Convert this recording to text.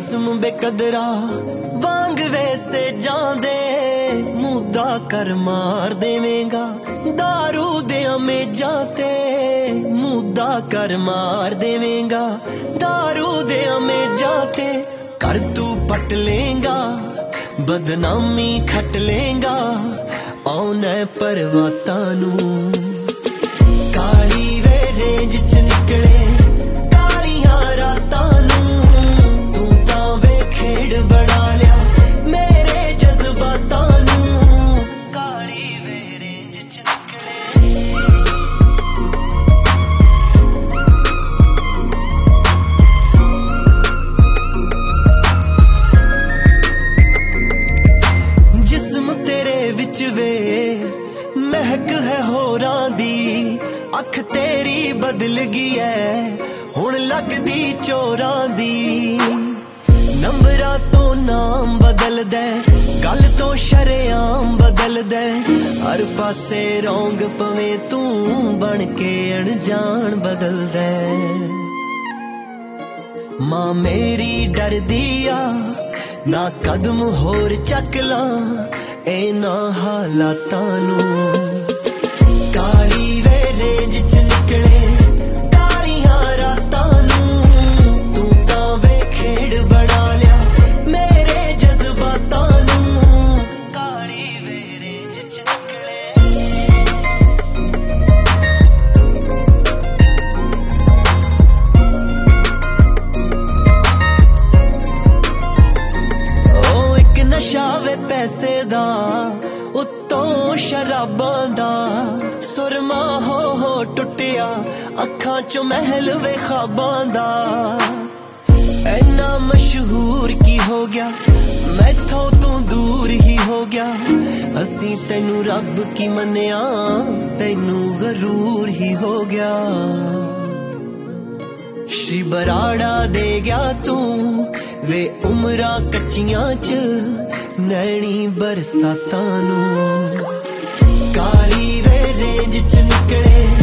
जिस्म बेकदरा वांग वैसे जांदे मुद्दा कर मार देवेंगा दारू दे अमेजां ते मुद्दा कर मार देवेंगा दारू दे अमेजां ते कर तू पट लेंगा बदनामी खट लेंगा औने परवातां नूं काली वे रेंज च निकले वे महक है होरां दी अख तेरी बदल गई है हुण लगदी चोरां दी नंबरां तो नाम बदल दे गल तो शरेआम बदल दे हर पासे रौंग पवे तू बन के अनजान बदल दे मां मेरी डर दिया ना कदम होर चक ला इना हालातां नूं काली वे रेंज च निकले कालियां रातां नूं तू तां वे खेड़ बना लिया मेरे जज्बातां नूं काली वे रेंज च निकले ओ एक नशा वे पैसे दा उत्तों शराबां दा सुरमा हो टुटिया अखां चो महल वे ख्वाबां दा ऐना मशहूर की हो गया मैथों तू दूर ही हो गया असी तैनू रब की मन्निया तैनू गरूर ही हो गया श्री बराड़ा दे गया तू वे उमरां कच्चियां च नैनी बरसातां नूं काली वे रेंज च निकले